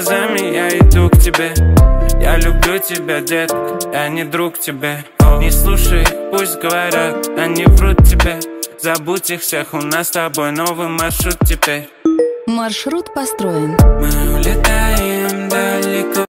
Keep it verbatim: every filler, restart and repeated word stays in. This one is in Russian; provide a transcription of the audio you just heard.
глазами, я иду к тебе. Я люблю тебя, детка, я не друг тебе. Не слушай, пусть говорят, они врут тебе. Забудь их всех, у нас с тобой новый маршрут теперь. Маршрут построен. Мы улетаем далеко.